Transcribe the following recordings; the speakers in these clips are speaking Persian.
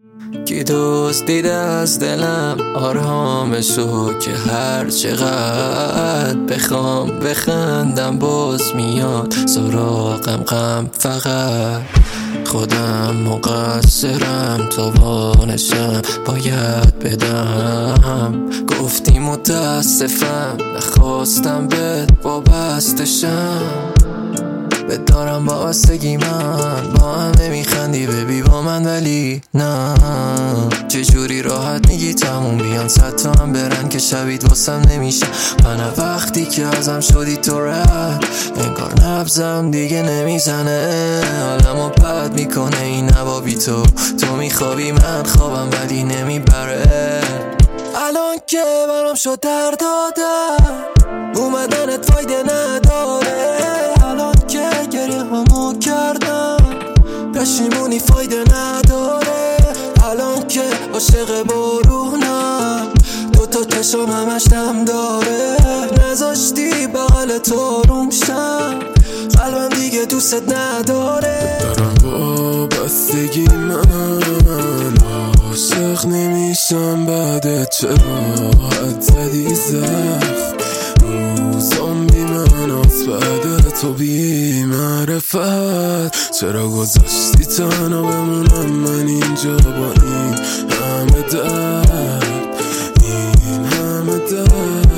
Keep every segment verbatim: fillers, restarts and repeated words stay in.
کی دزدیده از دلم آرامشو که هر چقدر بخوام بخندم باز میاد سراغم غم. فقط خودم مقصرم، توانشم باید بدم. گفتی متاسفم نخواستم بهت وابستشم، بدارم وابستگی من با هم نمیخندی ببی با من ولی نه. چجوری راحت میگی تموم بیان صد تا هم برن که شبیت واسم نمیشه. من وقتی که ازم شدی تو رد انگار نبزم دیگه نمیزنه، حالمو بد میکنه این نوابی تو. تو میخوابی من خوابم ولی نمیبره. الان که برام شد در دادم اومدنت فایده نداره، الان که گریه همو کردم پشیمونی فایده نداره. الان که عاشق بارونم دوتا چشم همش دم داره، نذاشتی بغل تو روم شم قلبم دیگه دوست نداره. دارم وابستگی من عاشق نمیشم بعد چرا حد زدی زخم روزام بی مناس بعد تو بی معرفت. چرا گذاشتی تنها بمونم من اینجا با این همه درد این همه درد.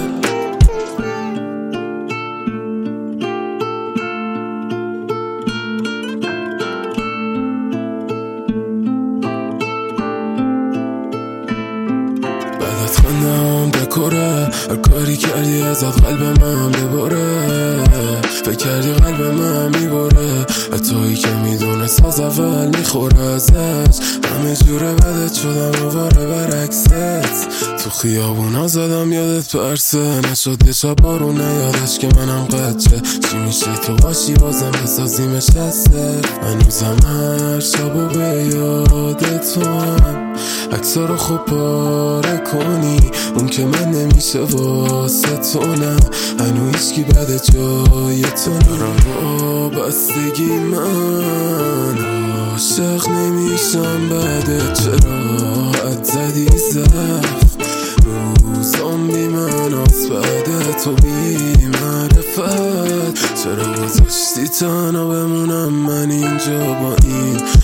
بعدت خندم بکره هر کاری کردی ازت قلب من ببره، فکر کردی قلب من میبره حتی که میدونه ساز اول میخوره ازش. همه جوره بدت شدم دوباره برعکست، تو خیابونا زدم یادت پرسه نشد یه شب بارونه یادش که منم قدچه چی میشه تو باشی بازم بسازیمش هسته. هنوزم هر شب و به یادت تو هم عکسا رو خوب پاره کنی اون که من نمیشه واسه تو نه هنو هیچکی بعد جای تو نرم. وابستگی من عاشق نمیشم بعد چرا حد زدی زخم روزام بی مناس بعد تو بی معرفت. چرا گذاشتی تنها بمونم من اینجا با این